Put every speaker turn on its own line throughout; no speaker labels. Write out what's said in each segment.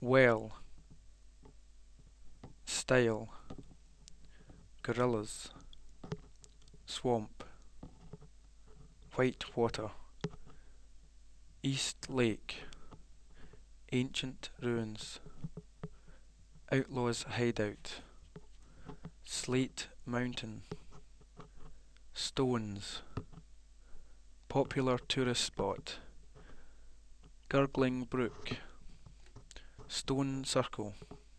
Well, style, gorillas, swamp, white water, East Lake, ancient ruins, outlaws hideout, slate mountain, stones, popular tourist spot, gurgling brook, stone circle,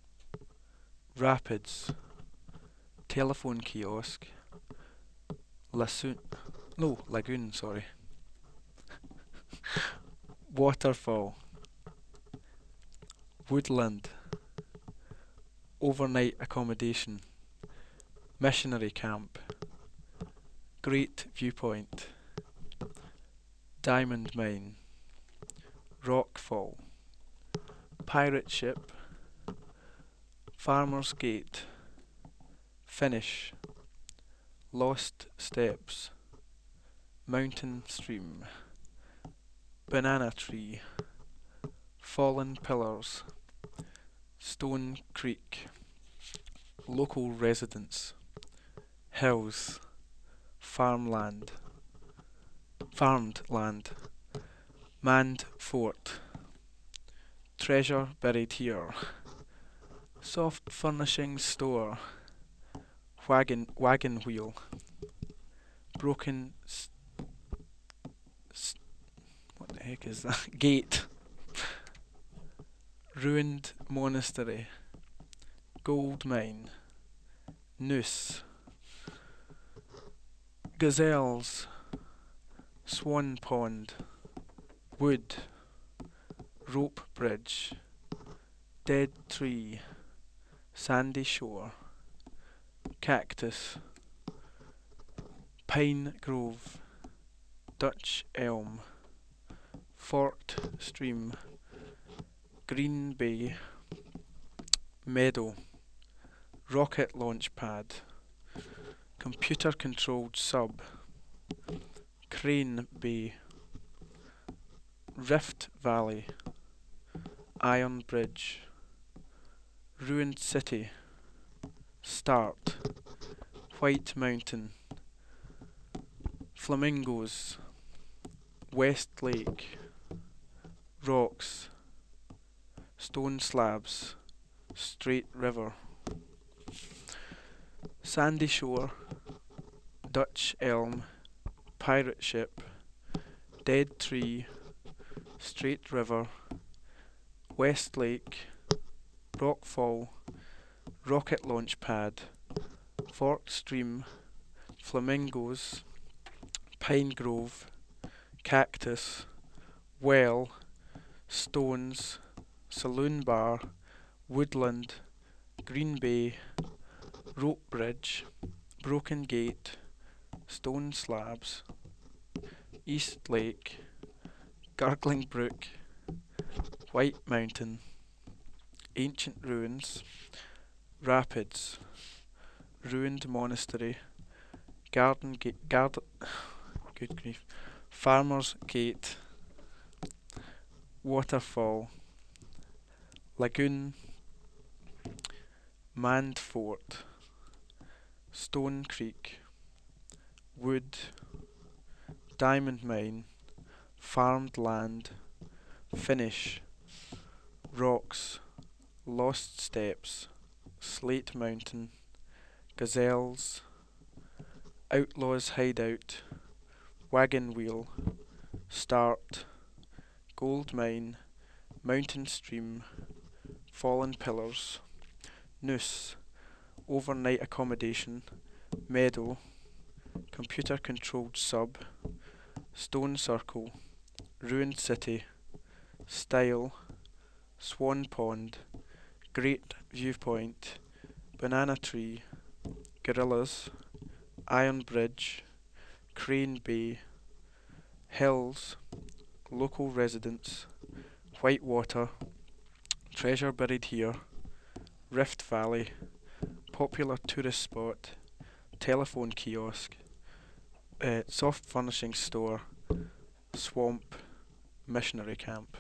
rapids, telephone kiosk, lagoon, sorry, waterfall, woodland, overnight accommodation, missionary camp, great viewpoint, diamond mine, rockfall, pirate ship, farmer's gate, finish, lost steps, mountain stream, banana tree, fallen pillars, stone creek, local residents, hills, farmed land, manned fort, treasure buried here, soft furnishing store, wagon wheel, broken what the heck is that? Gate, ruined monastery, gold mine, noose, gazelles, swan pond, wood, rope bridge, dead tree, sandy shore, cactus, pine grove, Dutch elm, forked stream, green bay, meadow, rocket launch pad, computer controlled sub, crane bay, rift valley, iron bridge, ruined city, start, white mountain, flamingos, west lake, rocks, stone slabs, straight river, sandy shore, Dutch elm, pirate ship, dead tree, straight river, west lake, rockfall, rocket launch pad, forked stream, flamingos, pine grove, cactus, well, stones, saloon bar, woodland, green bay, rope bridge, broken gate, stone slabs, East Lake, gurgling brook, white mountain, ancient ruins, rapids, ruined monastery, good grief, farmer's gate, waterfall, lagoon, manned fort, stone creek, wood, diamond mine, farmed land, finish, rocks, lost steps, slate mountain, gazelles, outlaws hideout, wagon wheel, start, gold mine, mountain stream, fallen pillars, noose, overnight accommodation, meadow, computer controlled sub, stone circle, ruined city, style, swan pond, great viewpoint, banana tree, gorillas, iron bridge, crane bay, hills, local residents, white water, treasure buried here, rift valley, popular tourist spot, telephone kiosk, soft furnishing store, swamp, missionary camp.